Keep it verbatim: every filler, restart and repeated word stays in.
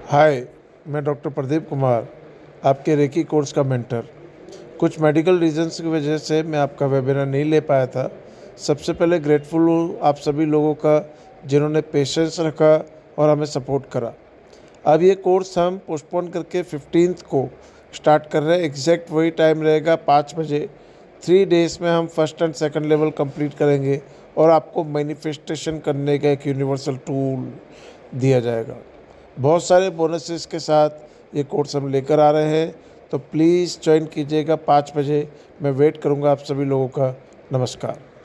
हाय, मैं डॉक्टर प्रदीप कुमार, आपके reiki course का मेंटर। कुछ मेडिकल रीज़न्स की वजह से मैं आपका वेबिनार नहीं ले पाया था। सबसे पहले ग्रेटफुल हूँ आप सभी लोगों का, जिन्होंने पेशेंस रखा और हमें सपोर्ट करा। अब ये कोर्स हम पोस्टपोन करके फिफ्टींथ को स्टार्ट कर रहे हैं। एग्जैक्ट वही टाइम रहेगा, पाँच बजे। थ्री डेज़ में हम first and second level complete करेंगे और आपको मैनिफेस्टेशन करने का एक यूनिवर्सल टूल दिया जाएगा। बहुत सारे बोनसेस के साथ ये कोर्स हम लेकर आ रहे हैं, तो प्लीज़ ज्वाइन कीजिएगा पाँच बजे। मैं वेट करूँगा आप सभी लोगों का। नमस्कार।